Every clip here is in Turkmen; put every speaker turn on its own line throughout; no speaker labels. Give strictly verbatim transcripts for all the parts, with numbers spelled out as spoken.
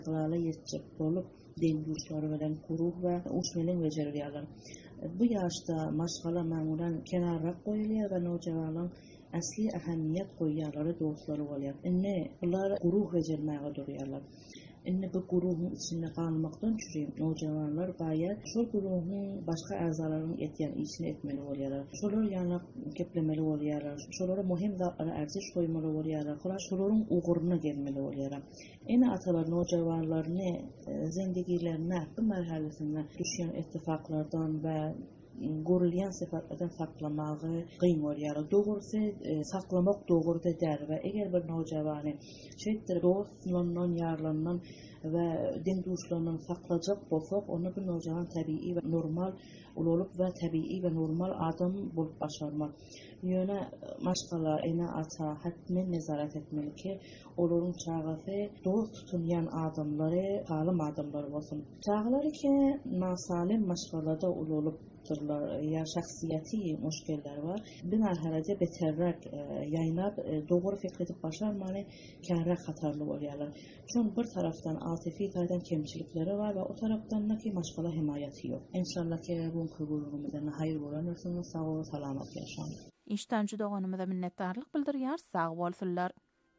Qılala yetecek bolup dengürçleri bilen guruh we uçmelen bejerýärler. Bu ýaşda maşgala mamulan kenarrak goýulýar we nojawanlaryň asli ähemmiyet goýýarlary dostlary bolýar. Inne bular guruh bejermäge durýarlar. Inne bu guruhun içinde kalmaktan çürüyüm. Nojawanlar baýat şol guruhun başga äzalarynyň etýän işini etmeli bolýarlar. Şolar ýanyna geplemeli bolýarlar. Şolara muhim zatlary erjiş goýmaly bolýarlar. Şolaryň uguryna gelmeli bolýarlar. Ene atalar nojawanlaryny zendigilerine bu merhalesinde düşen ittifaklardan ve görülýän sefatlardan saklamagy gyn bolýar. Dogrusu saklamak dogruda däl we eger bir nojawany şeýtir dostlaryndan ýarlanan we din duşlaryndan saklajak bolsak, onu bir nojawan tabii we normal ulup we tabii we normal adam bolup başarmak. Ýöne maşgala ene ata hatmen nezaret etmeli ki, olaryň çağasy dost tutunýan adamlary, halim adamlar bolsun. Çağlary ki, nasalim maşgalada ulup ya şahsiyeti müşkiller var. Bir merhalede beterrak yaynap doğru fikredip başarmalı kärrak hatarlı bolýarlar. Çünkü bir taraftan atifi tarafdan kemçilikleri var ve o taraftan da ki maşgala himayeti yok. İnşallah ki bu kubulumuzdan hayır bolanırsınız, sağ ol, salamat yaşayın.
İşten juda oňymyza minnetdarlyk bildirýär, sağ bolsunlar.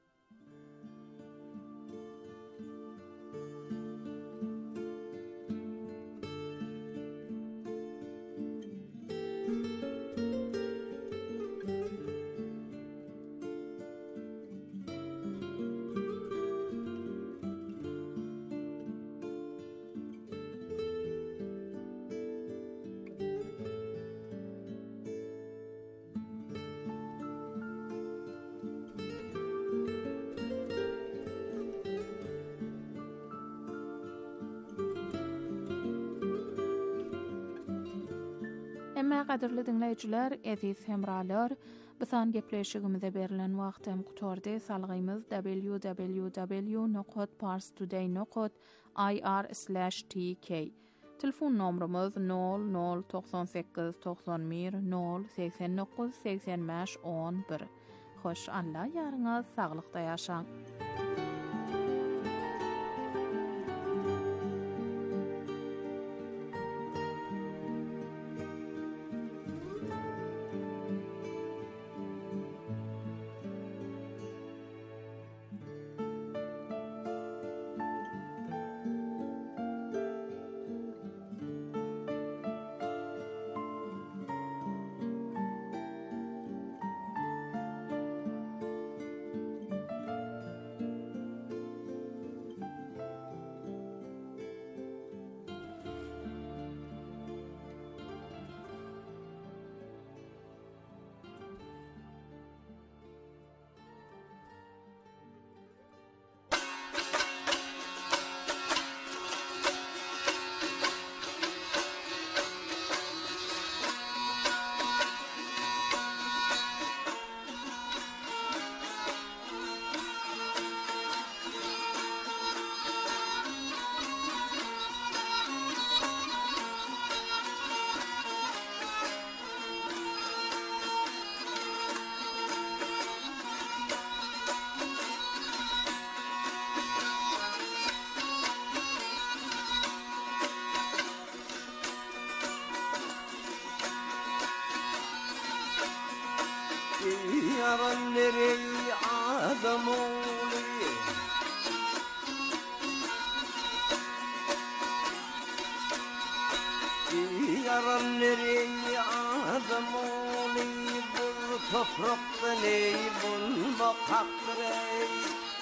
Emma qadirli dinleýijiler, aziz hemralar, bisan gepleşigimize berilen wagtym gutordy. Salgymyz w w w nokta parstoday nokta i r slash t k. Telefon nomrumuz nol nol doksan sekiz doksan bir nol seksen dokuz seksen beş on bir. Hoş Allah ýaryňyz saglykda ýaşaň.
Yaran nereye adam oluyor? Yaran nereye adam oluyor? Bu toprakta ne bulmak haktır?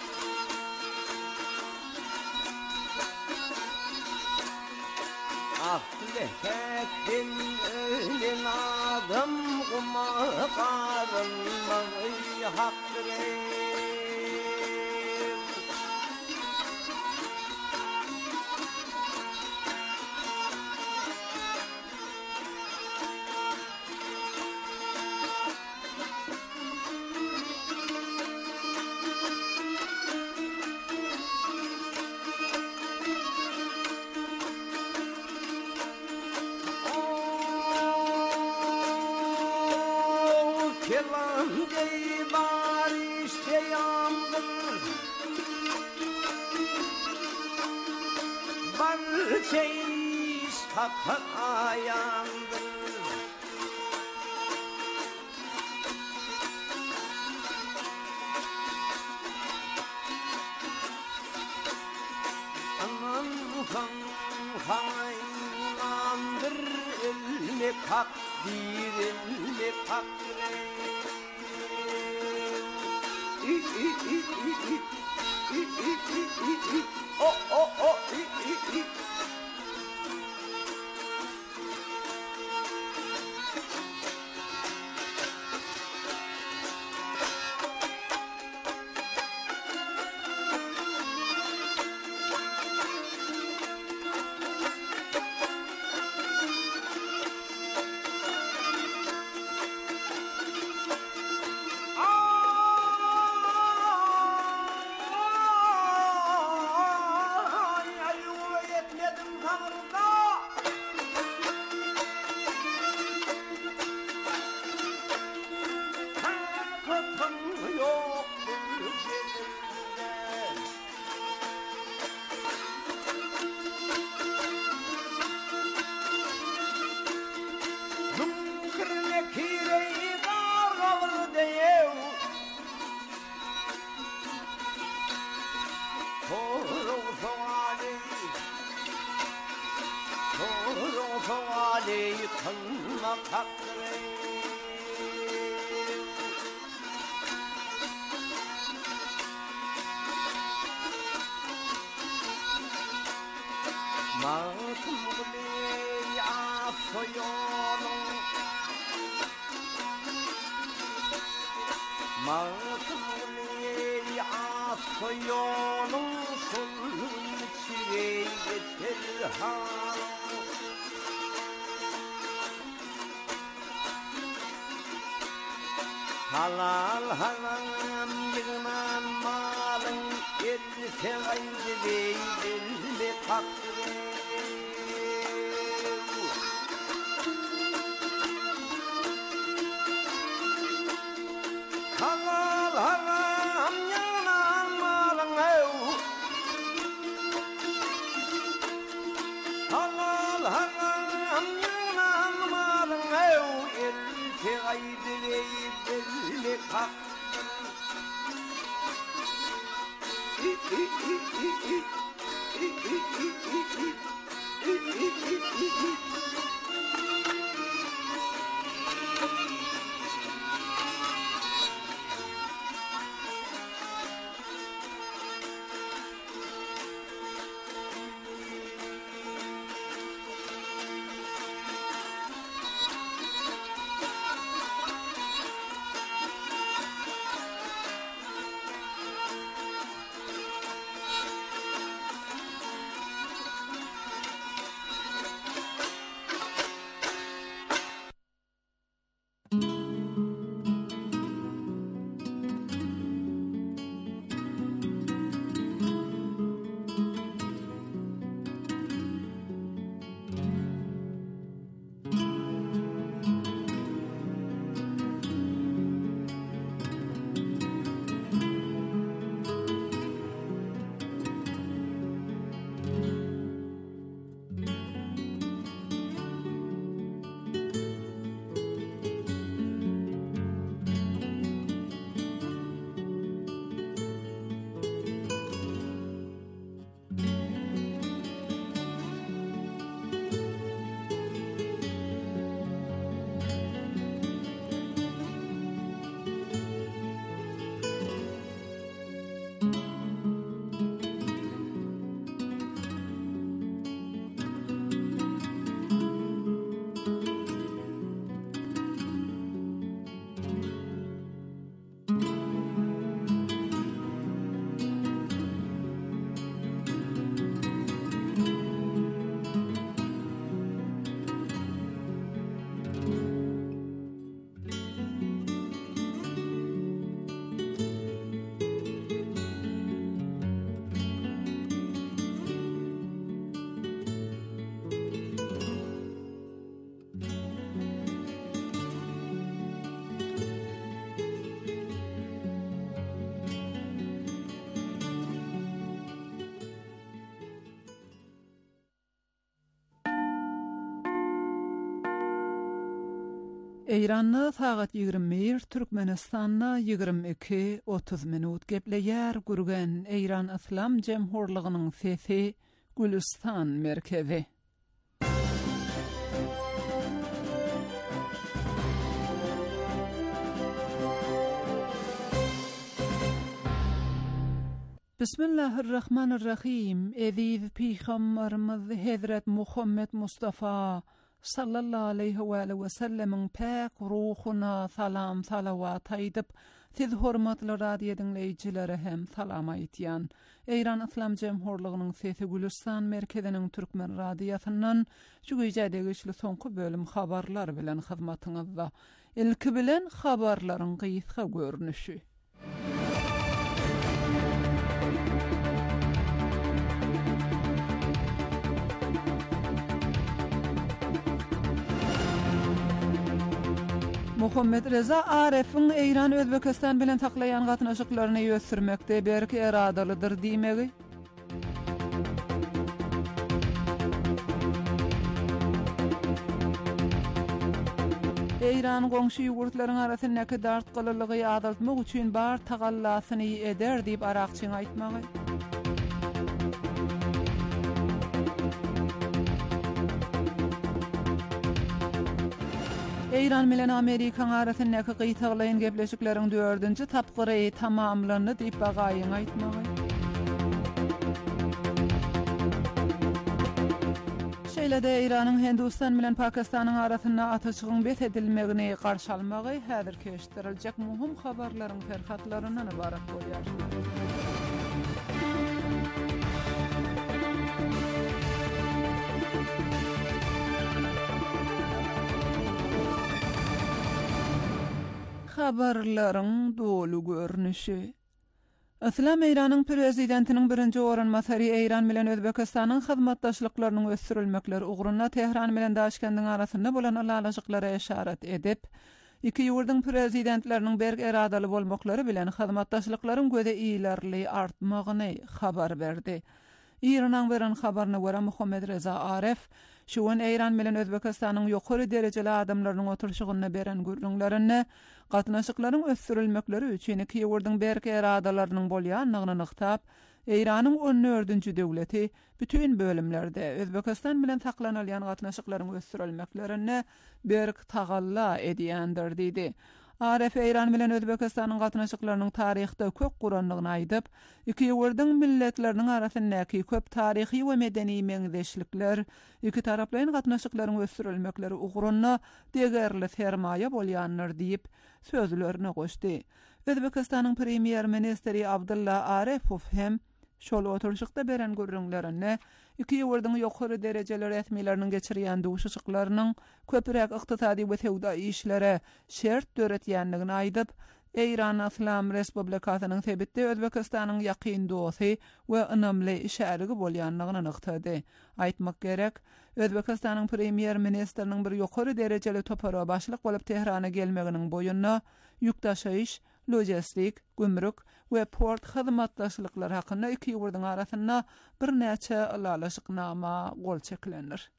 Aflehetin ölün adam kuma karınmayı haktır. Kelam dey barış deyamdır. balçeyi satayandır. Aman fan fanaylandır ilmi takdir ilmi takdir. İ i i i i i i i i o o o i i i. Halal haram yığınan malın erse gayrı değil mi takdir. Halal haram yığınan malın ev. Halal haram yığınan malın ev erse gayrı değil. Hak. İ, i, i, i, i, i, i, i, i, i.
Eýranna sagat ýigirme bir, Türkmenistanna ýigirme iki otuz minut gepleýär gürgen Eýran Islam Jemhurlygynyň sesi Gülistan merkezi. Bismillahirrahmanirrahim. Eziz Peygamberimiz Hazret Muhammed Mustafa sallallahu aleyhi ve sellem'in pek ruhuna salam salavat aýdyp, siz hormatly radio dinleýijilere hem salam aýtýan. Eýran Islam Jemhurlygynyň sesi Gülistan merkeziniň türkmen radiosyndan şu güýjädegi işli soňky bölüm habarlar bilen hyzmatyňyzda. Ilki bilen habarlaryň gysga görnüşi. Muhammed Reza Aref'in Eýran Özbekistan bilen taklayan gatnaşyklaryny ýösürmekde berki eradalydyr diýmegi. Eýran goňşy ýurtlaryň arasyndaky dartgylylygy adaltmak üçin bar tagallasyny eder diýip arakçyň aýtmagy. Eýran bilen Amerikan arasyndaky gyýtaglaýan gepleşikleriň dördünji tapgyry tamamlandy diýip bagaýyň aýtmagy. Şeýle-de Eýranyň Hindistan bilen Pakistanyň arasynda ataçygyň bet edilmegini garşy almagy häzir keşdiriljek muhim habarlaryň ferhatlaryndan ibarat bolýar. Habarlaryň dolu görnüşi. Islam Eýranyň prezidentiniň birinji oranmasary Eýran bilen Özbekistanyň hyzmatdaşlyklarynyň ösürilmekleri ugruna Tehran bilen Daşkendiň arasynda bolan alalaşyklara işaret edip, iki ýurduň prezidentleriniň berk eradaly bolmaklary bilen hyzmatdaşlyklaryň göze iýlerli artmagyny habar berdi. İran'dan veren habarına göre Muhammed Reza Aref, şuun Eýran bilen Özbekistanyň ýokary derejeli adamlarynyň oturşygyny beren gürlüňlerini, gatnaşyklaryň ösürilmekleri üçin iki ýurduň berk eradalarynyň bolýanlygyny nyktap, Eýranyň on dördünji döwleti bütün bölümlerde Özbekistan bilen saklanylýan gatnaşyklaryň ösürilmeklerini berk tagalla edýändir diýdi. Aref Eýran bilen Özbekistanyň gatnaşyklarynyň taryhda köp guranlygyny aýdyp, iki ýurduň milletleriniň arasyndaky köp taryhy we medeni meňzeşlikler, iki taraplaryň gatnaşyklaryň ösürilmekleri ugrunda degerli sermaýe bolýanlar diýip sözlerini goşdy. Özbekistanyň premier ministri Abdulla Arepow hem şol oturşykda beren görüňlerini iki ýurduň ýokary derejeli resmileriniň geçirýän duşuşyklarynyň köpürek ykdysady we sowda işlere şert döretýänligini aýdyp, Eýran Islam Respublikasynyň sebitde Özbekistanyň ýakyn dosty we önümli işärigi bolýanlygyny nyktady. Aýtmak gerek, Özbekistanyň premier ministriniň bir ýokary derejeli topara başlyk bolup Tehrana gelmeginiň boýunna ýükdaşyş, logistik, gümrük we port hyzmatdaşlyklary hakynda iki ýurduň arasynda bir näçe alalaşyknama gol çekilenir.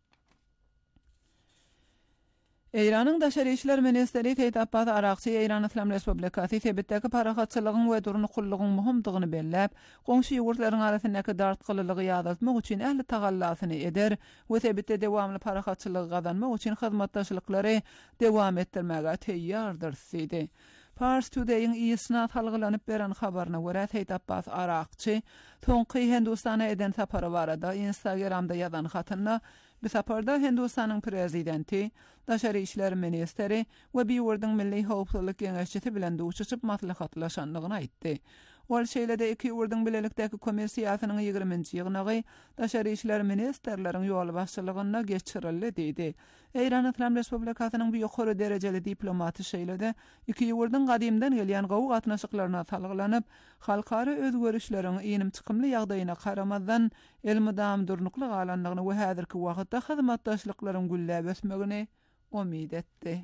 Eýranyň Daşary işler ministri Seyit Abbas Arakçy Eýran Islam Respublikasy sebitdäki parahatçylygyň we durnukullygyň muhimdygyny belläp, goňşy ýurtlaryň arasyndaky dartgylylygy ýazatmak üçin ähli tagallasyny eder we sebitde dewamly parahatçylygy gazanmak üçin hyzmatdaşlyklary dewam etdirmäge teýýardyr diýdi. Pars Today'ın iyisina talgylanyp beren habaryna görä Seyit Abbas Arakçy soňky Hindistana eden sapary barada Instagramda ýazan hatyna bu saparda Hindistanyň prezidenti, Daşary işler ministri we bir ýurduň milli howpsuzlyk geňeşçisi bilen duşuşyp maslahatlaşanlygyny aýtdy. Ol şeýle-de iki ýurduň bilelikdäki kommersiýasynyň ýygrimiňji ýygynagy Daşary işler ministrleriň ýol başçylygyna geçirildi diýdi. Eýran Islam Respublikasynyň bir ýokary derejeli diplomaty şeýle-de iki ýurduň gadymdan gelýän gowy gatnaşyklaryna salgylanyp, halkara özgörüşleriň inim çykymly ýagdaýyna karamazdan elmydam durnukly galanlygyny we häzirki wagtda hyzmatdaşlyklaryň gülläp ösmegini umid etdi.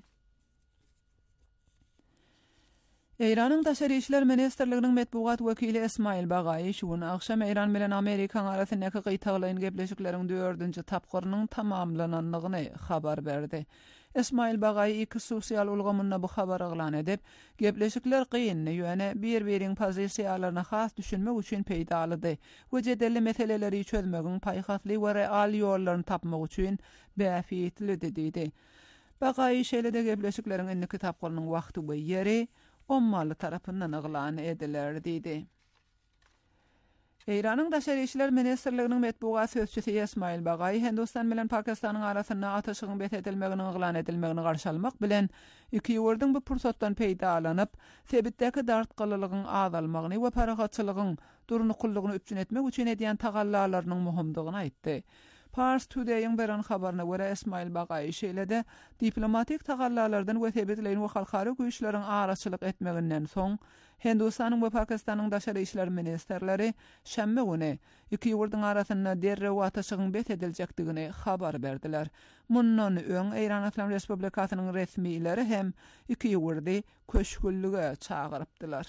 Eýranyň Daşary işler ministrliginiň medbugat wekili Esmail Bagaýy şuň akşam Eýran bilen Amerikan arasyndaky gyýtaglaýan gepleşikleriň dördünji tapgyrynyň tamamlananlygyny habar berdi. Esmail Bagay iki sosial ulgamynda bu habar aglan edip, gepleşikler qyynny ýöne bir-biriň pozisiýalaryna has düşünmek üçin peýdalydy. Bu jedelli meseleleri çözmegiň paýhasly we real ýollaryny tapmak üçin bäfitli dedi. Bagay şeýlede gepleşikleriň indi kitapgalynyň wagty we ýeri ommaly tarapyndan aglan ediler dedi. Eýranyň Daşary işler ministrliginiň medbugat sözçüsi Esmail Bagay Hindistan bilen Pakistanyň arasynda ataşygyň bet edilmegini aglan edilmegini garşy almak bilen iki ýurduň bu pursatdan peýdalanyp, sebitdäki dartgalylygyň azalmagyny we paragatçylygyň durnukullygyny üpjün etmek üçin edýän tagallalarynyň muhimdygyny aýtdy. Pars Today'ın beran habarına göre Esmail Bagay şeýlede diplomatik tagallalardan we sebitleýin we halkary güýçleriň araçylyk etmeginden soň Hindistanyň we Pakistanyň daşary işler ministerleri şämme güni iki ýurduň arasynda derrew ataşygyň bet ediljekdigini habar berdiler. Mundan öň Eýran Islam Respublikasynyň resmiýleri hem iki ýurdy köşgüllüge çagyrypdylar.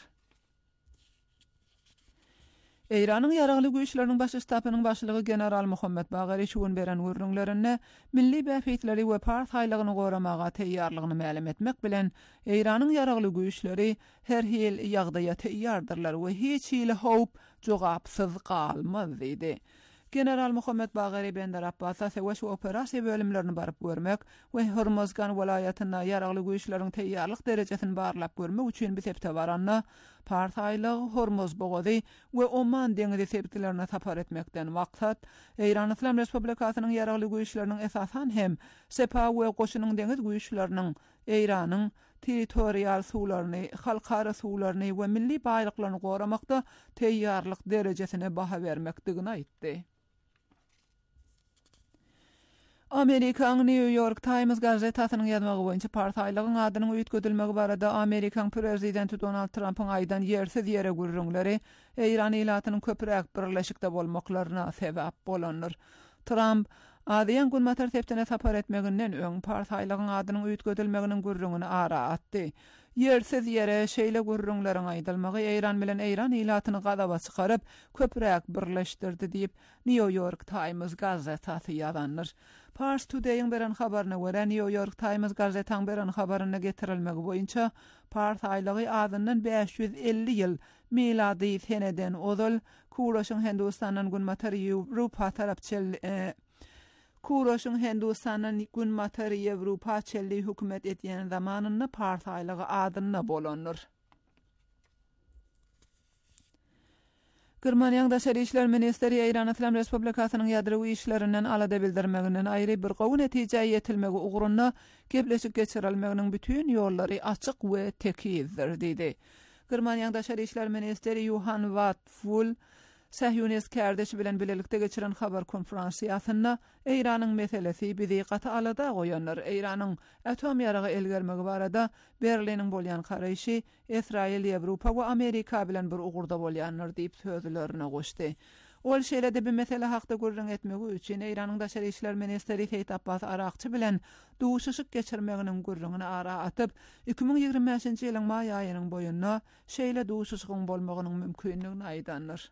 Eýranyň ýaragly güýçleriniň baş ştabynyň başlygy general Muhammed Bagary şuň beren wurrunlaryny milli bäfitleri we partaylygyny goramaga teýýarlygyny ma'lum etmek bilen Eýranyň ýaragly güýçleri her hil ýagdaýa teýýardyrlar we hiç hili howp jogapsyz galmaz dedi. General Muhammed Bagary Bender Abbas'a sewaş operasiýa bölümlerini baryp görmek we Hormozgan welaýatyna ýaragly güýçleriň teýýarlyk derejesini barlap görmek üçin bir septe baranna partaylyg Hormoz boğazy we Oman deňizi sepetlerine tapar etmekden maksat Eýran Islam Respublikasynyň ýaragly güýçleriniň esasan hem sepa we goşunyň deňiz güýçleriniň Eýranyň territorial suwlaryny, halkara suwlaryny we milli baýlyklaryny goramakda teýýarlyk derejesine baha bermekdigini aýtdy. Amerikaň New York Times gazetasynyň ýazmagy boýunça partaylygyň adynyň üýtgedilmegi barada Amerikaň prezidenti Donald Trump'yň aýdan ýersiz ýere gürrüňleri Eýran ilatynyň köpüräk birleşikde bolmaklaryna sebäp bolanlar. Trump adyan günmatar septine tapar etmeginden öň partaylygyň adynyň üýtgedilmeginiň gürrüňini ara atdy. Ýersiz ýere şeýle gürrüňleriň aýdylmagy Eýran bilen Eýran ilatyny gadaba çykaryp köpüräk birleşdirdi diýip New York Times gazetasy ýazanlar. Pars Today'ın beren habaryna görä New York Times gazetasynyň beren habaryna getirilmegi boýunça partaylygy adyndan beş yüz elli ýyl milady seneden ozal Kuroşyň Hindistanyň günmatar Ýewropa tarapçyl e, Kuroşyň Hindistanyň günmatar Ýewropa çelli hökümet etýän zamanyny partaylygy adyna bolanlar. Germaniýanyň Daşary işler ministeri Eýran Islam Respublikasynyň ýadrowy işlerinden alada bildirmeginden aýry bir gowy netije ýetilmegi ugrunda gepleşik geçirilmeginiň bütün ýollary açyk we tekizdir dedi. Germaniýanyň Daşary işler ministeri Johann Wattfull Sahyonist kardeşi bilen bilelikde geçiren habar konferansiýasynda Eýranyň meselesi bizi gata alada goýanlar. Eýranyň atom ýaragy elgermegi barada Berliniň bolýan garaýşy Israil, Ýewropa we Amerika bilen bir ugurda bolýanlar diýip sözlerine goşdy. Ol şeýlede bir mesele hakda gürrüň etmegi üçin Eýranyň Daşary işler ministeri Seyit Abbas Arakçy bilen duşuşyk geçirmeginiň gürrüňini ara atyp iki bin ýigirme beşinji ýylyň maý aýynyň boýunna şeýle duşuşygyň bolmagynyň mümkinligini aýdanlar.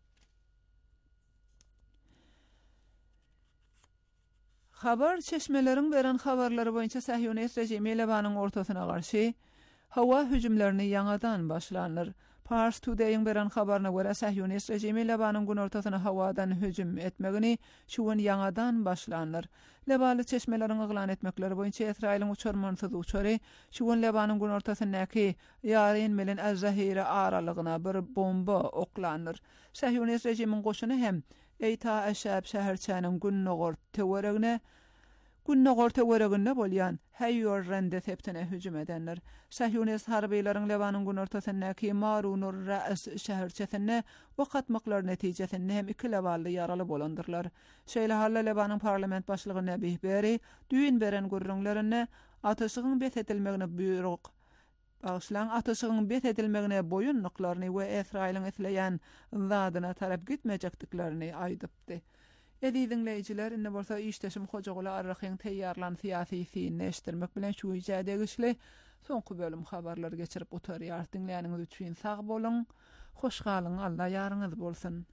Habar çeşmeleriň beren habarlary boýunça Sahyonist rejimi Lebanyň ortasyna garşy hawa hüjümlerini ýangadan başlanýar. Pars Today'ın beren habaryna görä Sahyonist rejimi Lebanyň gün ortasyna hawadan hüjüm etmegini şuwun ýangadan başlanýar. Lebaly çeşmeleriň eglan etmekleri boýunça Israiliň uçurmansyz uçary şuwun Lebanyň gün ortasyndaky Ýaryn bilen Az-Zahira aralygyna bir bomba oklanýar. Sahyonist rejimiň goşuny hem Eýta Aşab şäherçäniň günnogor teweregine günnogor teweregine bolýan Hayyur rende septine hüjüm edenler. Sahyonist harbiýlaryň Lebanyň gün ortasyndaky Marunur Ra'as şäherçesine wagtmaklar netijesinde hem iki lebally ýaraly bolandyrlar. Şeýle halla Lebanyň parlament başlygy Nebih Beri düýün beren gürrüňlerini ataşygyň bet edilmegine buyruk Ağışlan ataşygyň bet edilmegine boýunlyklaryny we Israiliň etleýän zadyna tarap gitmejekdiklerini aýdypdy. Edi dinleyijiler, indi bolsa işdeşim Hojagoly Arrakyň teýýarlan syýasy fiýilini eşitdirmek bilen şu ýerde güçli soňky bölüm habarlary geçirip oturýar. Dinleýäniňiz üçin sag bolun, hoş galyň, Allah ýaryňyz bolsun.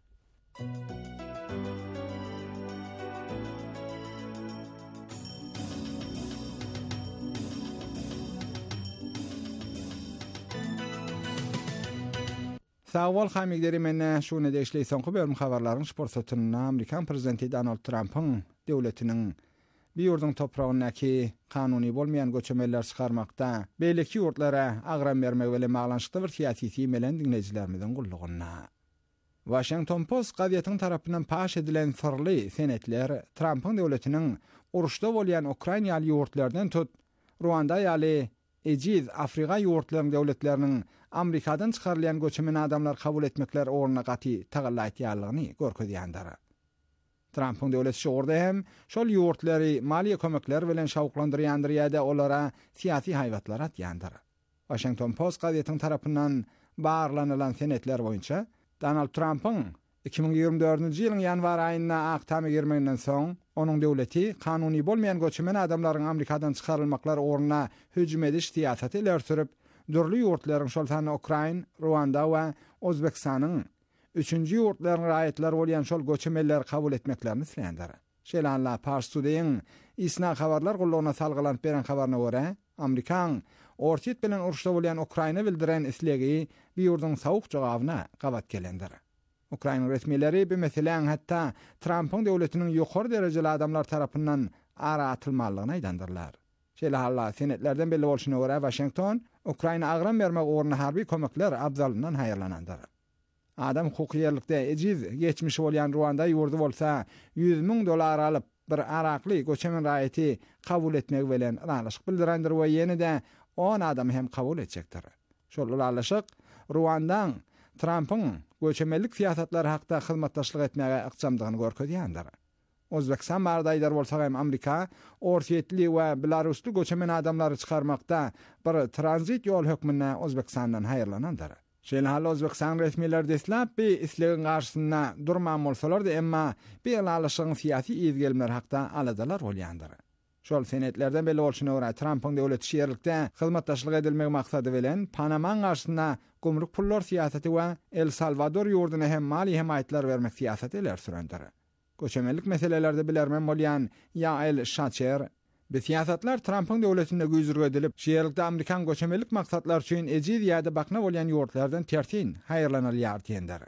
Sağol hamigleri menne şunu deşley soňky bölüm habarlaryň sport satynynda Amerikan prezidenti Donald Trump'ın döwletiniň bir ýurdun toprağyndaky kanuny bolmayan göçemeler çykarmakda beýleki ýurtlara agram bermek bilen maglanyşykda bir siýasy melen dinlejilerimizin gullugyna. Washington Post gazetynyň tarapyndan paş edilen sirli senetler Trump'ın döwletiniň uruşda bolýan Ukrainaly ýurtlardan tut Ruanda ýaly Ejiz Afrika ýurtlarynyň döwletleriniň Amerikadan çykarılan göçmen adamlar kabul etmekler oruna gaty tagallaytýarlygyny görkezýändir. Trump'ın döwleti orada hem şol ýurtlary maliýe kömekler bilen şawklandyrýandyr ýa-da olara siýasy haýwatlar atýandyr. Washington Post gazetynyň tarapyndan barlanylan senetler boýunça Donald Trump'ın iki bin ýygrimi dördünji ýylyň ýanwar aýynda Aktamy girmegenden soň onuň döwleti kanuny bolmayan göçmen adamlaryň Amerikadan çykarylmaklar oruna hüjüm ediş siýasaty ileri sürüp dürli ýurtlaryň şol tany Ukraina, Ruanda we Özbekistanyň üçünji ýurtlaryň raýatlar bolýan şol göçmenleri kabul etmeklerini isleýändir. Şelanla Pars Tudeýiň isna habarlar gullugyna salgylanyp beren habaryna görä, Amerikan ortiýet bilen uruşda bolýan Ukraina bildiren islegi bir ýurdun sawuk jogabyna gabat gelendir. Ukraina resmileri bir meselen hatta Trump'ın döwletiniň ýokary derejeli adamlar tarapyndan ara atylmalygyny aýdandyrlar. Şelanla senetlerden belli bolşyna görä Washington Ukraina agram bermek orna harbi kömekler abzalyndan haýyrlanandyr. Adam hukukiýerlikde ejiz geçmişi bolýan Ruanda ýurdu bolsa yüz miň dolar alyp bir arakly göçmen raýaty kabul etmek bilen raýaşyk bildirendir we ýene-de on adam hem kabul etjekdir. Şol raýaşyk Ruandan Trump'ın göçmenlik siýasatlary hakda hyzmatdaşlyk etmege ykjamdygyny görkezýändir. Özbekistan bardaýdar bolsa hem Amerika ortiýetli we Belarusly göçmen adamlary çykarmakda bir tranzit ýol hökmüne Özbekistandan haýyrlanandyr. Şeýle Özbekistan resmileri deslap bir islegiň garşysyna durman bolsalar-da emma bir alaşygyň siýasy izgelmeler hakda aladalar bolýandyr. Şol senetlerden belli bolşyna görä Trump'ın döwleti şeýerlikde hyzmatdaşlyk edilmegi maksady bilen Panama garşysyna gumruk pullar siýasaty we El Salvador ýurduna hem mali hemaýetler bermek siýasaty ileri sürendir. Göçmenlik meselelerde bilermen bolýan Yael Shacher bu siýasatlar Trump'ın döwletinde güýzürge edilip, şeýerlikde Amerikan göçmenlik maksatlar üçin ejiz ýa-da bakna bolýan ýurtlardan tertin haýyrlanylýar diýendir.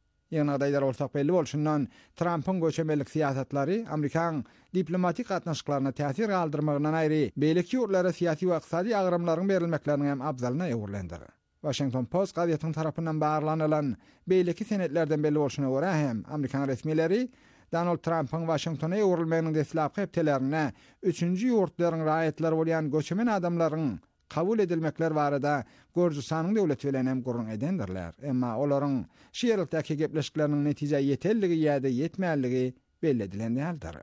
Ýa-da bolsak belli bolşundan Trump'ın göçmenlik siýasatlary Amerikan diplomatik gatnaşyklaryna täsir galdyrmagyndan aýry beýleki ýurtlara siýasy we ykdysady agrymlaryň berilmeklerini hem abzalyna öwürlendir. Washington Post gazetynyň tarapyndan barlanylan beýleki senetlerden belli bolşuna görä hem Amerikan resmileri Donald Trump'ın Washington'a öwrülmeginiň deslapky hepdelerine üçünji ýurtlaryň raýatlary bolýan göçmen adamlaryň kabul edilmekler barada Gürjistanyň döwleti bilen hem gurrun edendirler. Emma olaryň şeýerlikdäki gepleşikleriniň netije ýeterligi ýa-da ýetmänligi belli edilen däldir.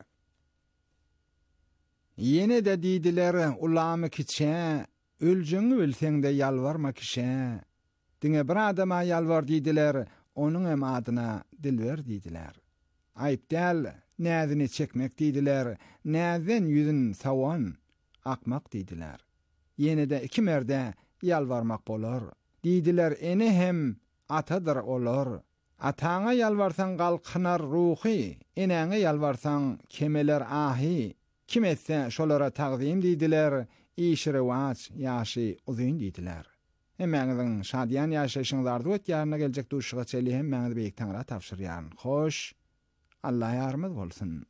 Ýene de diýdiler ulamy kiçe, öljeňi bilseň de ýalbarma kişe. Diňe bir adama ýalbar diýdiler, onuň hem adyna dilber diýdiler. Ayıp değil, näzini çekmek diýdiler, näzen yüzün sawan akmak diýdiler. Ýene de iki merde ýalbarmak bolar. Diýdiler ene hem atadyr olar. Ataňa ýalbarsaň galkynar ruhy, eneňe ýalbarsaň kemeler ahy. Kim etse şolara taqdim diýdiler, işrewaç ýaşy uzun diýdiler. Hemäňiziň şadyan ýaşaýyşyňyz arzu etýärine geljek duşyga çeli hem mäňizi beýik taňra tapşyrýan. Hoş, Allah ýarmyz bolsun.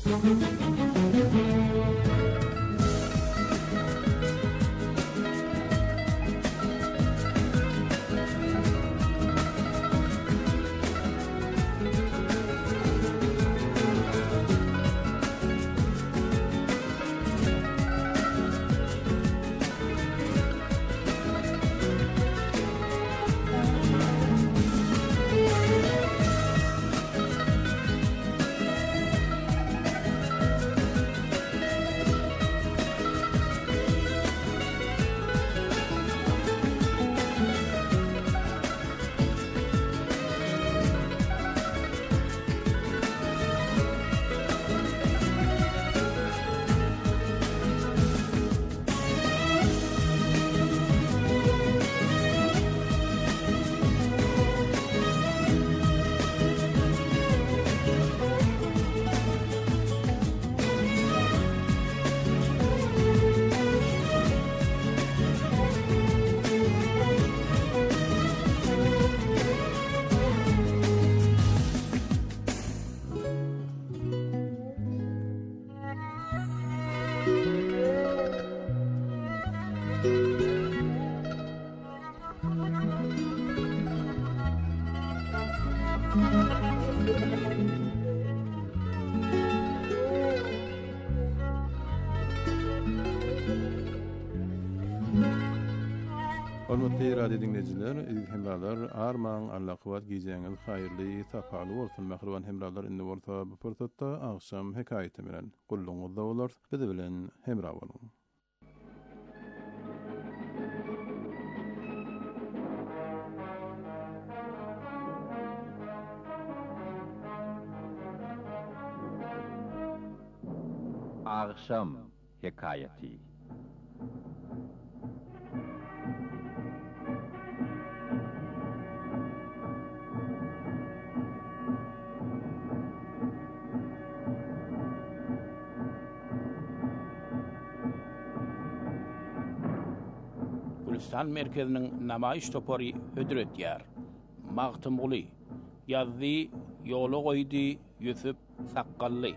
Hormatly radio dinleyijiler, ilk hemralar arman Allah kuvvat giýjeňiz haýyrly tapaly bolsun. Mahruwan hemralar indi bolsa bu pursatda akşam hekaýeti bilen gulluňyzda bolar. Biz bilen hemra boluň.
Akşam hekaýeti.
Gülistan merkeziniň namaýyş topary hödretýär. Magtymguly ýazdy ýola goýdy Ýüsüp Saqqally.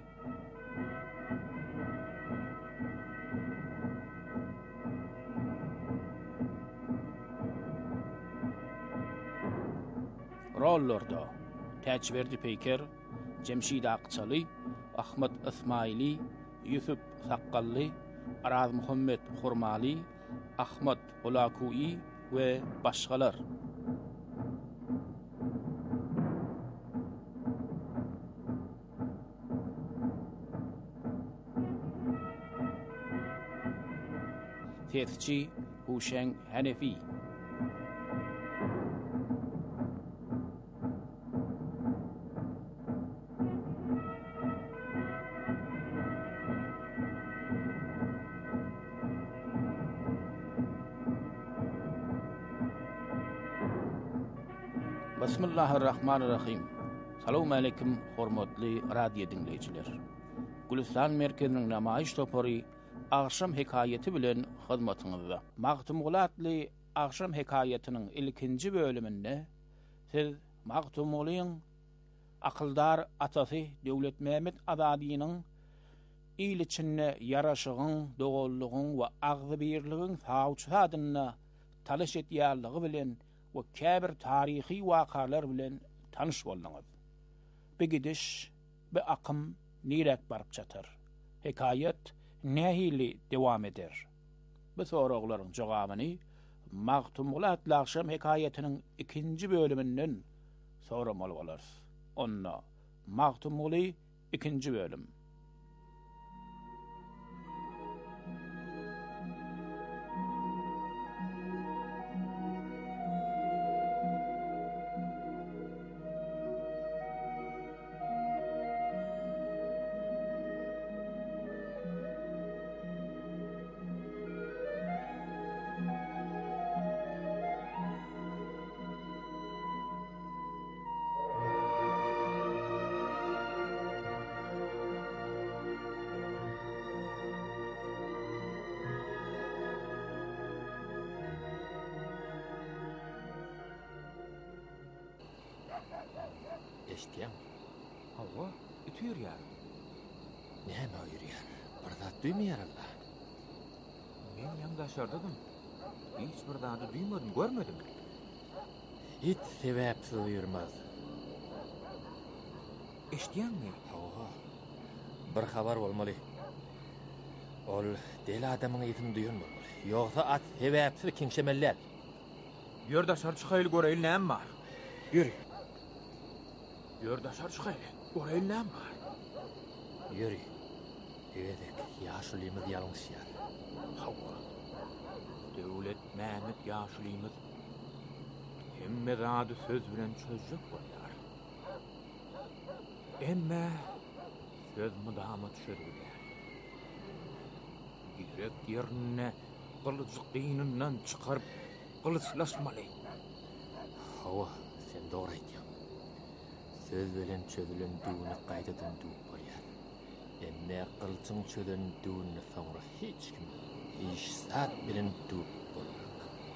Rollarda Täçberdi Peýker, Cemşid Aqçaly, Ahmet Ismaili, Ýüsüp Saqqally, Araz Muhammed Hurmali, Ahmet Olakui we başgalar. Tesçi Huşen Hanefi. Bismillahirrahmanirrahim. Salamu aleykum hormatly radio dinleyijiler. Gülistan merkeziniň namaýyş topary akşam hekaýeti bilen hyzmatyňyzda. Magtymguly atly akşam hekaýetiniň ilkinji bölüminde siz Magtymgulyň akyldar atasy Döwlet Mehmet Azadynyň il içinde yaraşygyň, dogollygyň we agzy birligiň sawçy adyna talaş etýärligi bilen we käbir tarihi wakalar bilen tanış boldyňyz. Bu gidiş, bu akym nirek barıp çatar. Hekaýet nähili dewam eder. Bu soraglaryň jogabyny Magtymguly atly akşam hekaýetiniň ikinji bölüminden soramaly bolars. Onna Magtymguly ikinji bölüm.
Eşdiýäň. Hawa ütýär ýa. Näme öýrýär? Bir zat duýmaýarlar.
Men ýandaşardydım. Hiç bir zat duýmadım, görmedim.
Hiç sebäpsiz öýürmez.
Eşdiýänmi?
Hawa. Bir habar bolmaly. Ol deli adamyň ýetim duýan bolmaly. Ýogsa at sebäpsiz kiňşemeller.
Ýördaşar çykaýly göreýil näme bar? Ýüri. Ýördaşar çykaýly göreýil näme bar?
Ýüri. Edek ýaşulymyz ýalňyşýar.
Hawa. Döwlet Mehmet ýaşulymyz hemme zady söz bilen çözjek bolýar. Emme söz mudama düşürýär. Girek ýerine gılıçyk diýininden çykaryp gılıçlaşmaly.
Hawa, sen dogry aýtýan. Söz bilen çözülen düwni gaýtadan düwüp bolýar. Emme gılıçyň çözülen düwni soňra hiç kim hiç zat bilen düwüp bolmaz.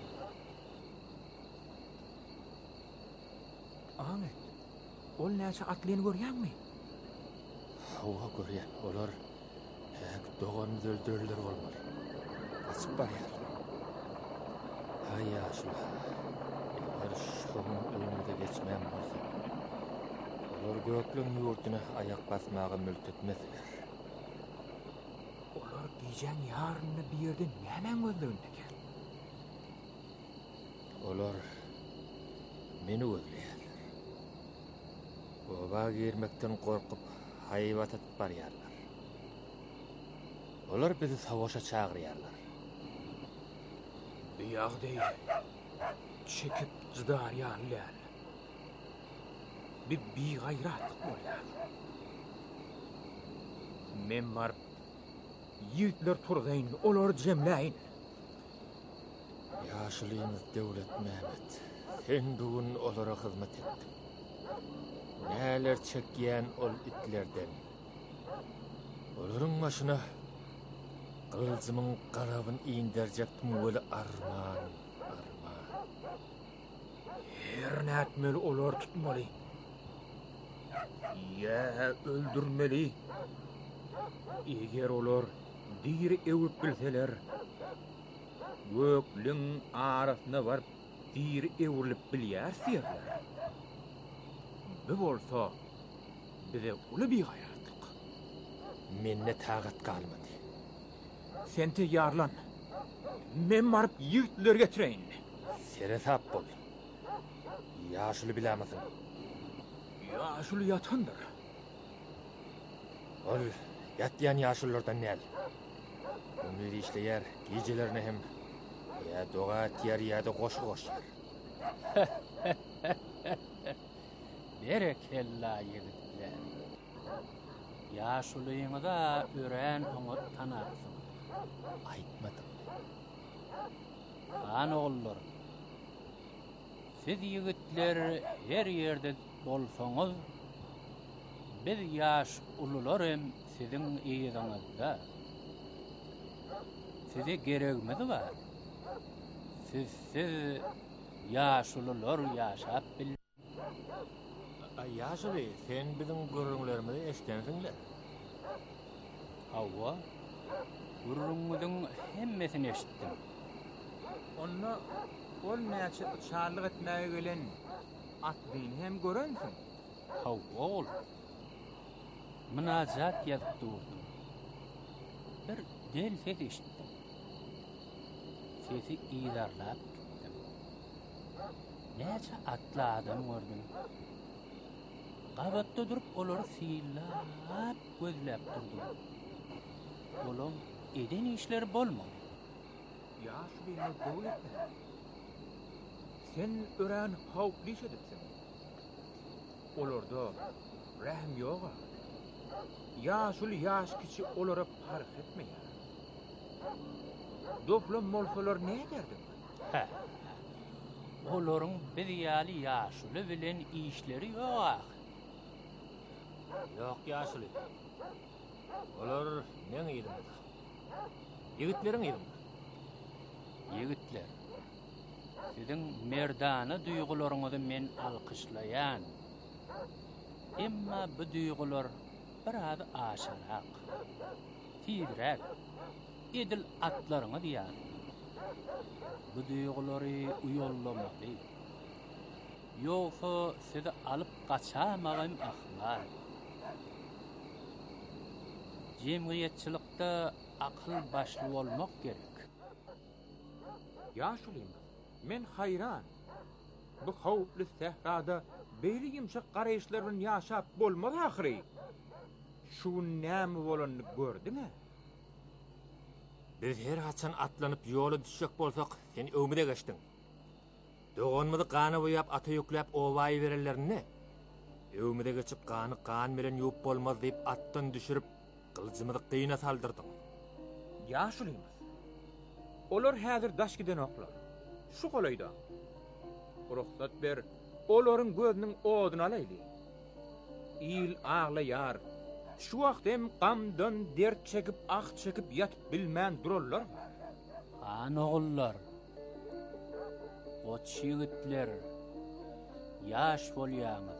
Ahmet, ol näçe atlyny görýärmi?
Hawa görýän, olar häk dogan öldürilýär bolmaly. Açyp barýar. Hay ýaşul. Eger şoň önünde geçmän bolsa, olar gökleň ýurtyna ayak basmagy mültetmezler.
Olar giýen ýaryny bir ýerde näme gözlegändiler?
Olar meni gözleýär. Oba girmekden korkup hayvat atıp barýarlar. Olar bizi savaşa çağırýarlar.
Biýagdy çekip zıdarýarlar. Bir biýgaýrat bolýar. Men bar ýigitler turgaýyn, olar jemläýin.
Ýaşulymyz Döwlet Mehmet, sen bugün olara hyzmat etdiň. Näler çekýän ol itlerden. Olaryň başyna gyljymyň garabyn iýindirjekdim weli arman, arman.
Her nätmeli olar tutmaly. Ya öldürmeli. Eger olar dir ewip bilseler, gökliň arasyna barıp dir ewilip bilýärsiler. Bu bolsa bize uly bir gaýratlyk.
Menne tagat galmady.
Sen te ýarlan. Men barıp ýigitler getireýin.
Sere tap bol. Ýaşuly bilämezin.
Ýaşuly ýatandyr.
Ol ýatýan ýaşullardan näl? Ömür işleýär, gecelerine hem ya doğa tiyar ya da goşu goşar.
Berekella yigitler. Ýaşulyňyza ören oňa tanarsın.
Aýtmadyk.
An oğullar. Siz yigitler her ýerde bolsaňyz, biz ýaş ulularym siziň ýygyňyzda. Size geregmedi var. Siz siz ýaşulylar ýaşap bil.
Ay ýaşuly, sen biziň görüňlerimizi eşdensiňler.
Hawa, gurrunmydyň hemmesini eşitdim.
Onda ol näçe çarlyk etmäge gelen atlyny hem görensiň.
Hawa ol. Münajat ýazyp durdum. Bir del ses eşitdim. Sesi iýdarlap gitdim. Näçe atly adam gördüm. Gabatda durup olary syýlap gözläp durdum. Olam eden işler bolmady.
Ýaşulyny döwlet. Sen ören hawply şedipsin. Olarda rahm ýok. Ýaşuly ýaş kiçi olara fark etmeýär. Doplam molsalar ne ederdin?
Ha. Olaryň bir ýaly ýaşuly bilen işleri ýok.
Ýok ýaşuly. Olar meň ýerimde. Ýigitleriň ýerimde.
Ýigitler. Siziň merdana duýgularyňyzy men alkyşlaýan. Emma bu duýgular biraz aşarak, tiydirek, edil atlarına diýär. Bu duýgulary uýollamaly. Ýogsa sizi alyp gaçamagym ahmal. Jemgyýetçilikde akıl başly bolmak gerek.
Ýaşulym, men hayran. Bu howply sehrada beýle ýumşak garaýşlar bilen ýaşap bolmaz ahyry. Şu näme bolanyny gördüňe?
Biz her haçan atlanyp ýola düşjek bolsak, sen öwmüde geçdiň. Dogonmydy gany boýap ata ýükläp owaý bererlerini. Öwmüde geçip gany gan bilen ýuwup bolmaz diýip atdan düşürüp kılıcımydy gyna saldyrdyň.
Ýaşulym. Olar häzir daş giden oklar. Şu golaýda. Ruhsat ber, olaryň gözüniň oduny alaýly. İl ağlaýar. Şu wagt hem gamdan dert çekip, ah çekip yatyp bilmän durarlar.
Ana ogullar. O çigitler yaş bolýarmy?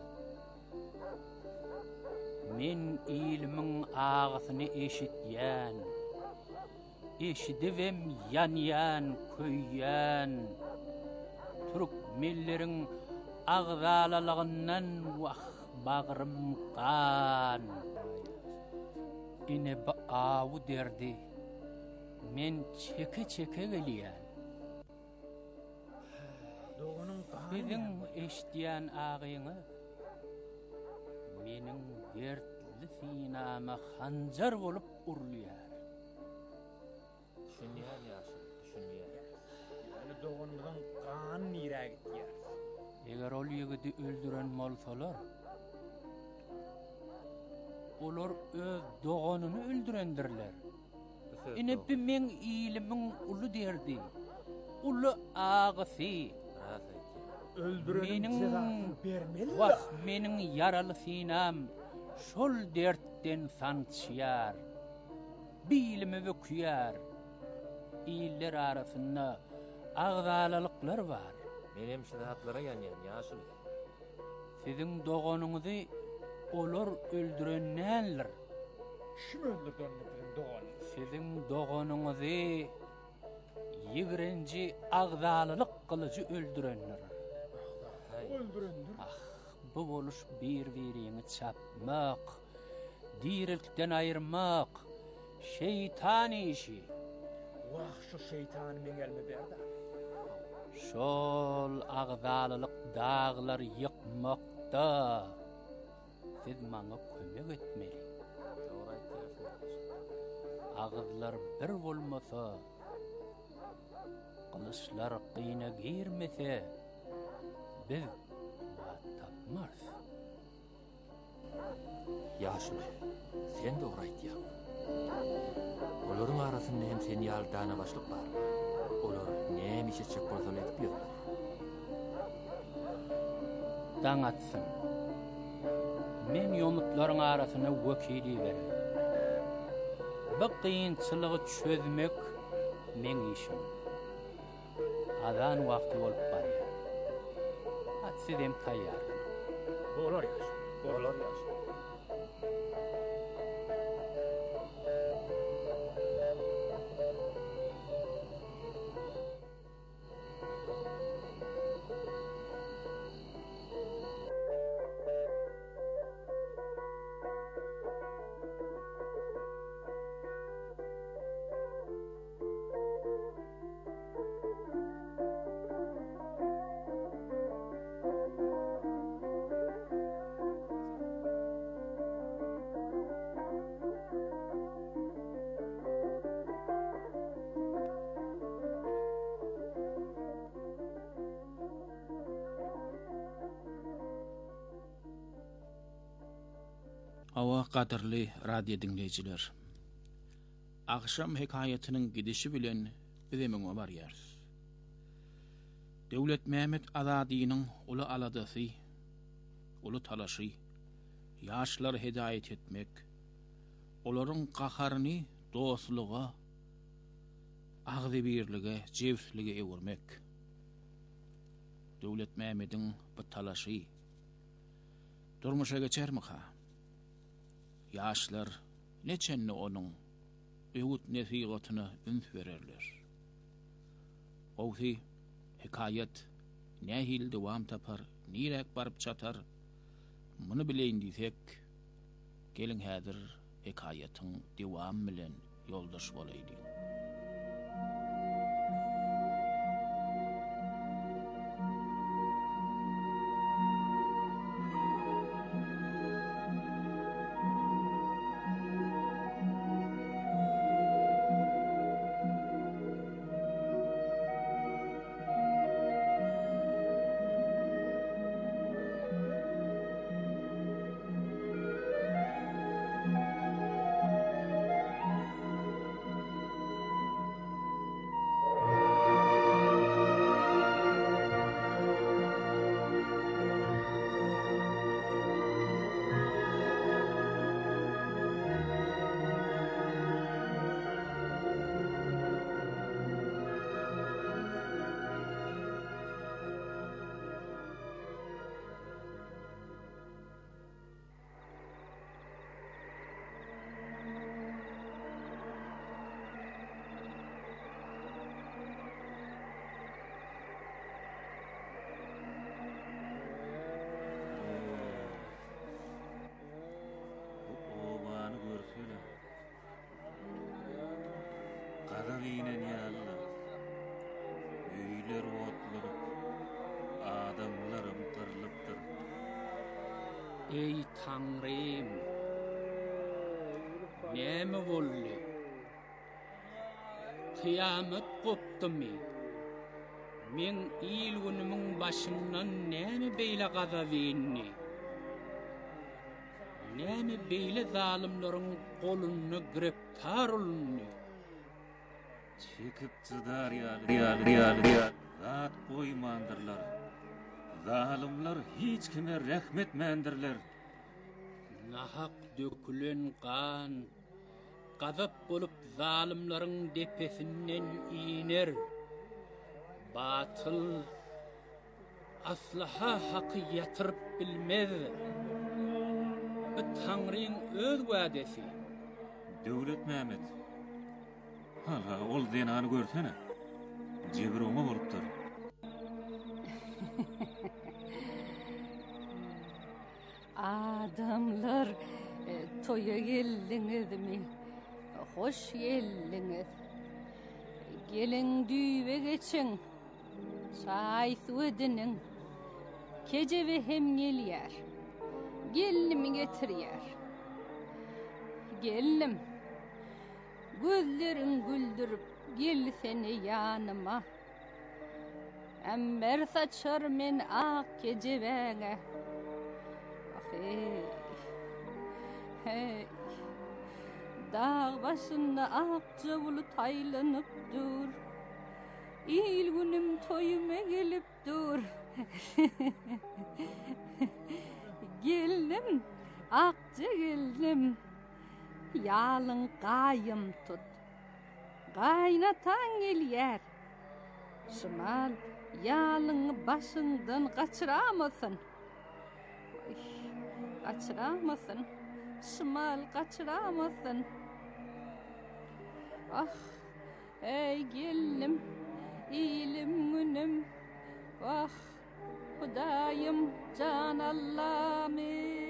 Men ilmiň ağasyny eşitýän, eşidivem ýanýan, köýýän, türk milleriň agzalaligyndan wah bagrym kan. Ine ba awu derdi, men çeke çeke gelýän.
Doğunun
Sizin eşitýän agyňy meniň dertli sinama hanjar bolup urulýar.
Düşünýär ýaşy, düşünýär.
Yani doğunumdan kan nire gitýär.
Eger ol ýigidi öldüren bolsalar, olar öz doğonuny öldürendirler. Ine bir men ilimiň uly derdi. Uly agasy.
Öldürenin cezasını bermeli.
Vah, meniň yaraly sinam şol dertten sançýar. Bilimi wökýär. İller arasynda agzalylyklar bar.
Menem şiratlara ýanýan ýaşy.
Siziň dogonuňyzy olar öldürenler.
Kim öldürdi bizim doğanı?
Siziň dogonuňyzy ýigrenji agzalylyk kılıcı öldürenler.
Öldürenler.
Ah, bu boluş bir-biriňi çapmak, dirilkden ayırmak, şeytan işi.
Vah şu şeytanı men gelme berdi.
Şol agzalylyk dağlar yıkmakda siz maňa kömek etmeli. Agzlar bir bolmasa, kılıçlar gyna girmese, biz tapmaz.
Ýaşy, sen dogry aýtýan. Olaryň arasynda hem sen ýaldana başlyk bar. Olar näme işe çek bolsa etip ýörler.
Daň atsyn. Men ýomutlaryň arasyna wekili berer. Bu kynçylygy çözmek men işim. Adan wagty bolup barýar. Atsydem taýýar.
Bolar ýaş.
Bolar ýaş.
Awa qadirli radio dinleyijiler. Akşam hekaýatynyň gidişi bilen bizemeňe barýar. Döwlet Mehmet Azadynyň uly aladasy, uly talaşy, ýaşlar hidaýet etmek, olaryň gaharyny dostluga, agdy birlige, jewslige ewirmek. Döwlet Mehmetiň bu talaşy durmuşa geçermi ha? Yaşlar neçenni onun öwüt nesigatyna üns bererler. Owsi hikayet nähil dowam tapar, nirek barıp çatar, muny bileýin diýsek, gelin häzir hikayetin dowam bilen ýoldaş bolaýdy. Ey Tanrym, näme boldy? Kıyamet gopdymy? Men il günümün başyndan näme beýle gazap ýenni? Näme beýle zalimlaryň goluny gireptar bolunny?
Çekip çydar ýaly ýaly zat goýmandyrlar. Zalimler hiç kime rahmetmendirler.
Nahak dökülen kan, gazap bolup zalimlerin depesinden iner. Batıl, aslaha hakkı yatırıp bilmez. Bu Tanrı'nın öz vadesi.
Devlet Mehmet. Hala ol zenanı görsene. Cebir oma bolupdur.
Adamlar e, toya geldiniz mi? Hoş geldiniz. Gelin düýbe geçin. Çay suwedinin. Kece ve hem gelýär. Gelinimi getirýär. Gelinim. Gözlerin güldürüp gel seni yanıma. Ember saçar men ak kecebeňe. Hey, hey, dağ başında akça bulut aylanıp dur. İl günüm toyuma gelip dur. Geldim, akça geldim. Yalın qayım tut. Qaynatan gelýär. Şumal yalın başından kaçıramasın. Kaçıramasın, şimal kaçıramasın. Ah, ey gelinim, ilim günüm. Ah, Hudayım, can Allah'ım.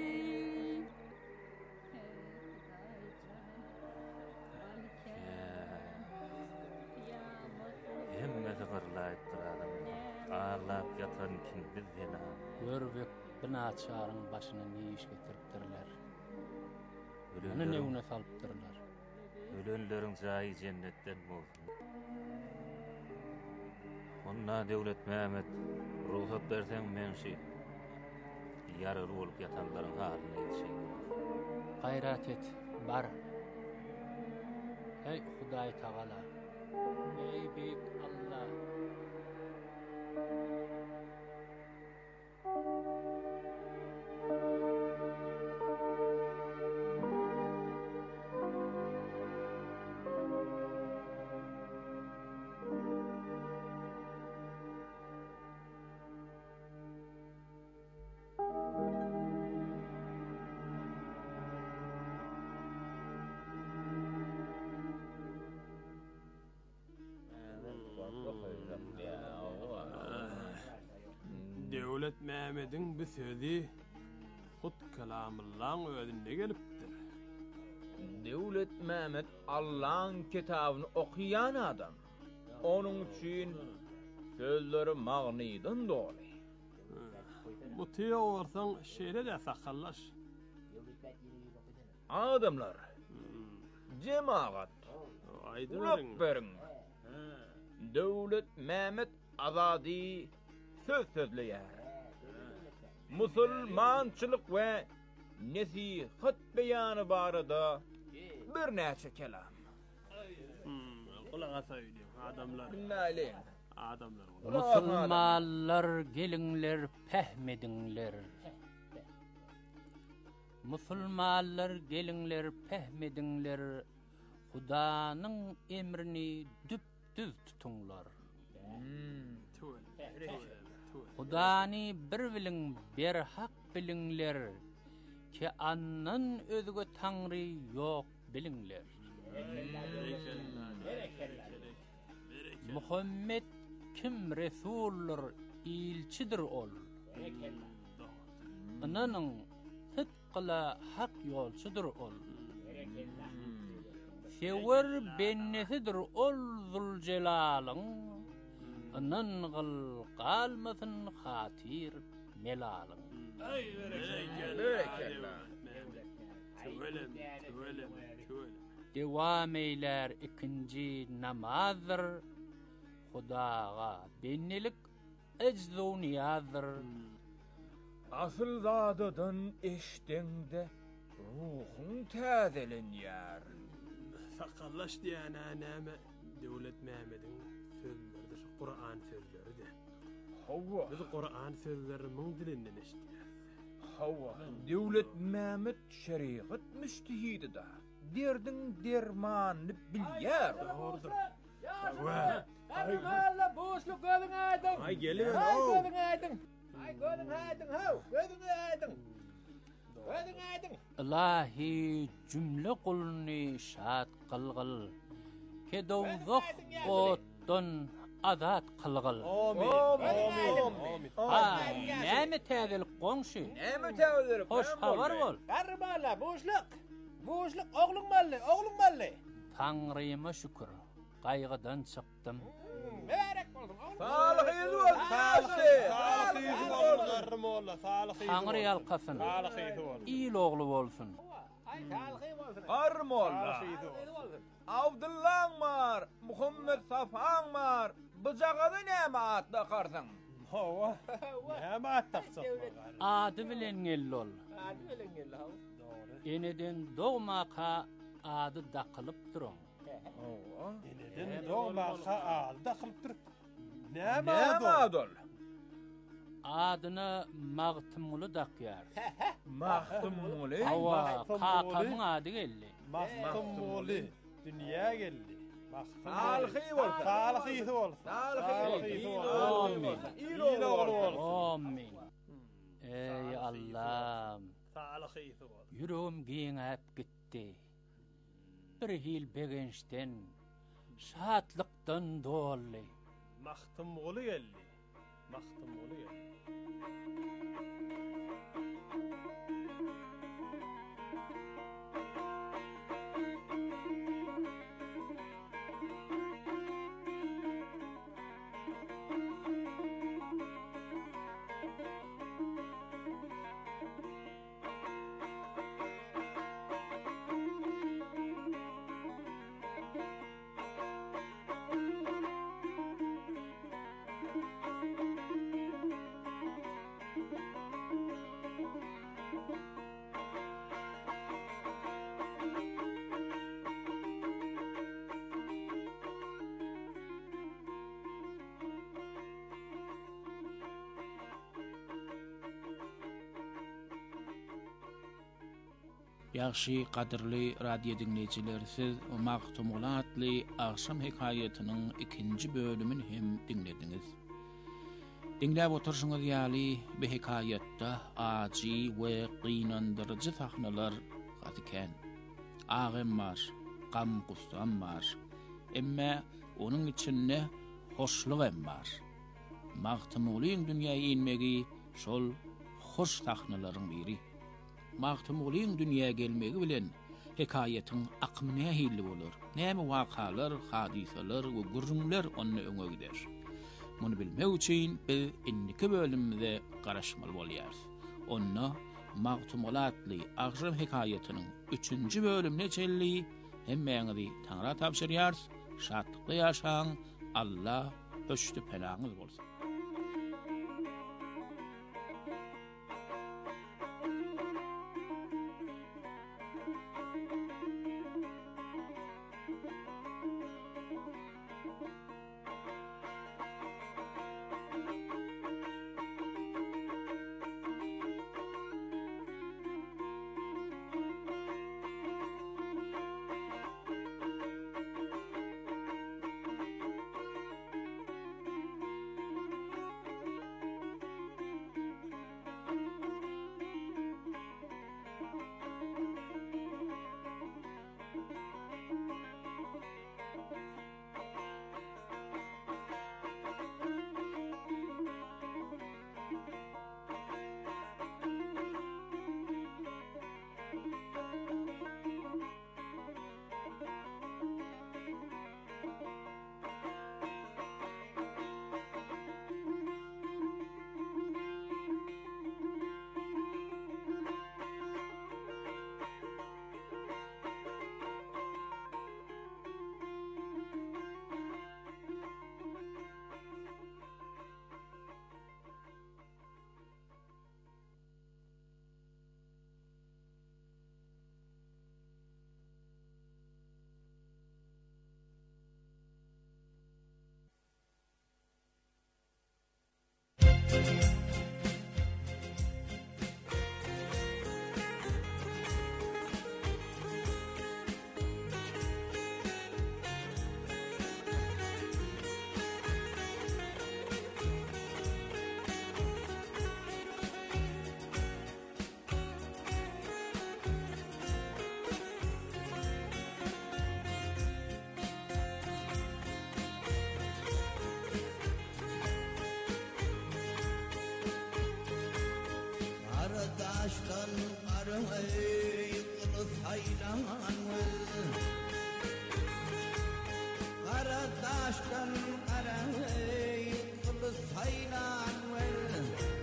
Hemmeti gırlayıptır adamlar. Ağırlayıp yatan kim bildiğine.
Görüp bina çağırın başına ne iş getiripdirler. Onu ne una salıpdırlar.
Ölenlerin jaýy cennetten bolsun. Onna Devlet Mehmet ruhat berseň menşi ýarary bolup ýatanlaryň halyna ýetişýär.
Gayrat et, bar. Ey Hudaý Taala, ey büyük Allah.
Devlet Mehmet'in bir sözü hut kelamıllahın özünde gelipdir.
Devlet Mehmet Allah'ın kitabını okuyan adam. Onun için sözleri mağnidin doğru.
Mutiye olsan şeyle de sakallaş.
Adamlar, cemaat, kulak verin. Devlet Mehmet azadi söz sözleyer. Musulmançılık ve nesihat beyanı barada bir neçe kelam.
Kulağa söyleyeyim adamlar.
Dinleyin.
Adamlar.
Musulmanlar gelinler pehmedinler. Musulmanlar gelinler pehmedinler. Hudanın emrini düpdüz tutunlar. Hudani bir bilin bir hak bilinler. Ki annan özgü Tanrı yok bilinler. Muhammed kim Resuller ilçidir ol. Ananın sıdkıla hak yolçudur ol. Sever bennesidir ol Zülcelalın. Anan gıl kalmasın hatir melalın. Devam eyler ikinci namazdır. Hudağa bennelik eczu niyazdır.
Asıl zadadan eştende ruhun tazelenyer.
Sakallaş diyen aname Devlet Mehmet'in sözleridir. Kur'an sözleri de.
Hava.
Biz Kur'an sözlerinin dilinden eştiyiz.
Hava. Devlet Mehmet şeriat müstehidi da. Derdin dermanını bilyer.
Doğrudur.
Hava.
Ay valla boşluk gözün aydın.
Ay geliyor.
Ay gözün aydın. Ay gözün aydın. Hav. Gözün aydın. Gözün aydın.
İlahi cümle kulni şad kılgıl. Ke dovzak otdan azat kılgıl.
Amin.
Amin. Ha, näme täzelik goňşy?
Näme täzelik?
Hoş habar bol.
Garibala boşluk. Boşluk oğlum mallı, oğlum mallı.
Tanrıma şükür. Gaýgydan çykdym.
Berek boldum.
Sağlyk ol. Sağlyk.
Sağlyk ol. Garmolla, sağlyk ol.
Tanrı ýalkasyn.
Sağlyk ol.
İl ogly bolsun.
Ay sağlyk bolsun.
Garmolla. Abdullah var, Muhammed Safan var. Bıcağını näme atda qarsan?
Hava. Näme atdaksın?
Ady bilen gelli ol.
Ady bilen gelli hav.
Doğru.
Eneden doğmaka ady daqılıp durun.
Hava. Eneden doğmaka ady daqılıp dur. Näme
adol?
Adyny Magtymly daqýar.
Magtymly?
Hawa, kakamyň ady geldi.
Magtymly. Dünya geldi.
Sağlyk bolsun.
Sağlyk bolsun.
Sağlyk
bolsun.
Amin.
İl ogly bolsun.
Amin. Ey Allah'ım.
Sağlyk bolsun.
Yüreğim giňäp gitdi. Bir hil begençden, şatlykdan dolly.
Magtymly geldi. Magtymly geldi.
Ýagşy gadyrly radio dinleýijiler, siz Magtymly atly Agşam hekaýatynyň ikinji bölümini hem dinlediňiz. Dinläp oturşyňyz ýaly bu hekaýatda aji we gynandyrjy sahnalar gatyken. Agam bar, gam gustam bar. Emme onuň içinde hoşluk hem bar. Magtymlyň dünýäge inmegi şol hoş tahnalaryň biri. Magtymlyň dünýäge gelmegi bilen hekaýetin akmy nähili bolar. Näme wakalar, hadisalar we gurrunlar ony öňe gider. Muny bilmek üçin biz indiki bölümde garaşmaly bolýarys. Onna Magtymlatly Agşam hekaýetiniň üçünji bölümine çelli hemmeňizi Taňra tapşyrýarys. Şatly ýaşaň, Allah öşdü pelaňyz bolsun.
Karadaştan arayı kılıf haylan vel Karadaştan arayı kılıf haylan vel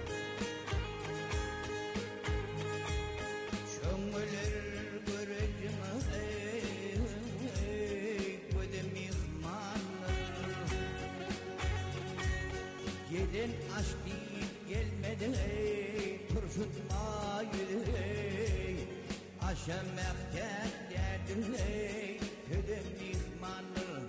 Şöngüler görecim ey Göde mihmanlar Gelen aş deyip gelmedi ey Turşutma yürey Aşa mehket derdin ey Köde mihmanır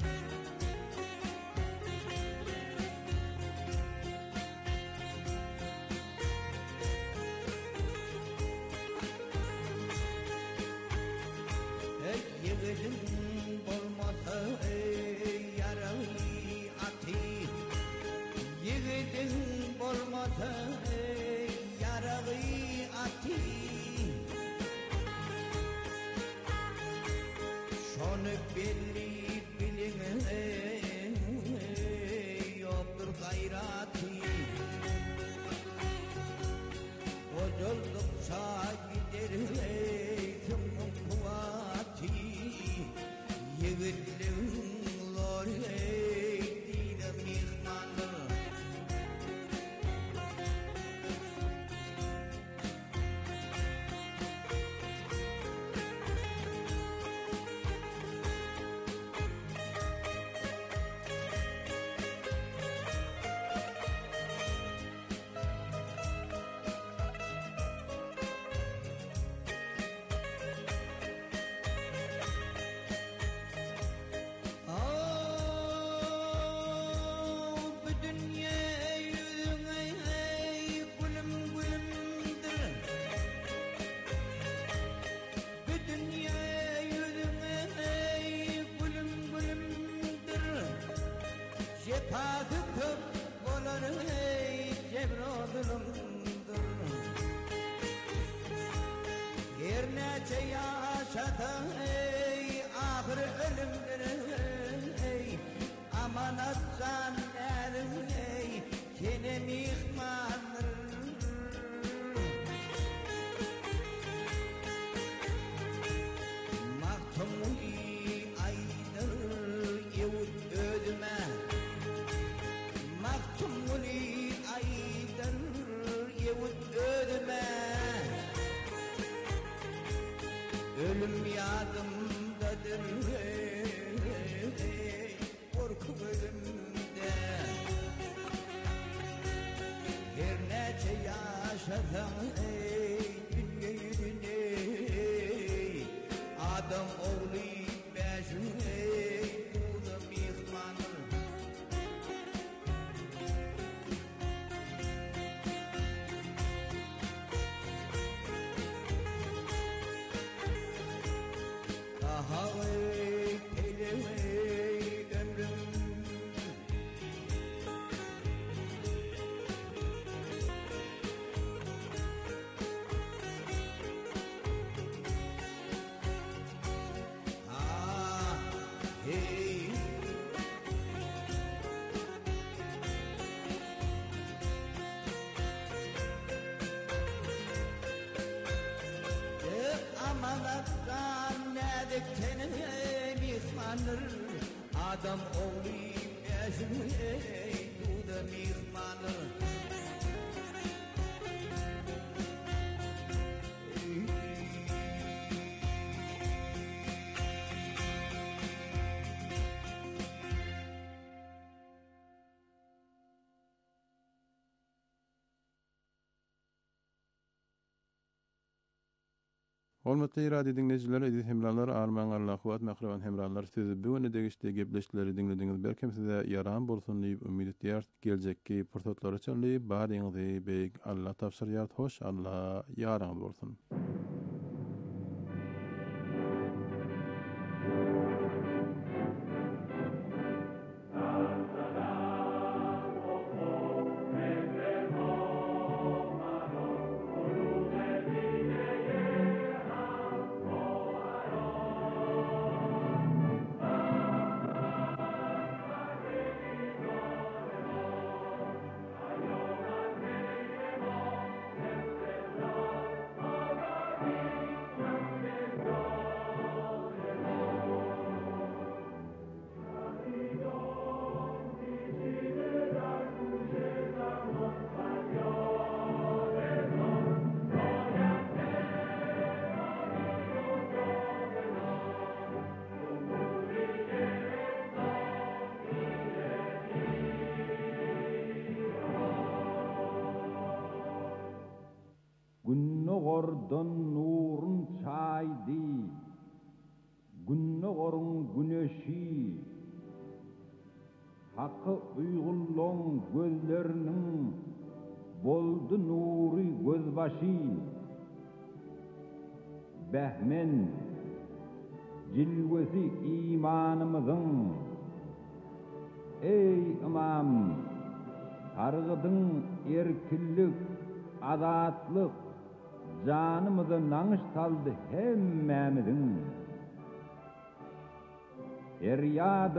Ey yiğidim olmasa ey yaralı ati Yiğidim olmasa ey yaralı ati Şonu belli bilin ey yoktur gayrati O yolluksa gider ey tümün kuvvati Yiğitliğin lor ey dine mihmanır Cepadıkıp boların ey cebrodulumdur Yer neçe yaşatan ey ahir ölümdür ey Amanat zannerim ey kene mihmandır yaşatan ey dünyeyi ey adam oğlu beşin ey buğda mihmanı daha ey eylem ey ömrüm ah hey amanattan ne diktenin ey mihmanır adam oğlu yaşın ey duda mihmanır
Hormatly radio dinleyijiler, edil hemralar, arman Allah'uat mehriban hemralar, sizi bu öne degişde gepleşleri dinlediğiniz berkem size yaran bolsun diýip umid etýär. Geljekki pursatlar üçin baryňyzy beýik Allah tapşyrýar. Hoş Allah ýaraňyz bolsun.
Günnogordan nurun çaydi, günnogorun güneşi, hakkı uygullan gözlerinin boldu nuri gözbaşı. Behmen, cilvesi imanımızın, ey imam, targıdın erkillik, adatlık, canımıza nanış saldı hemmemizin. Eryad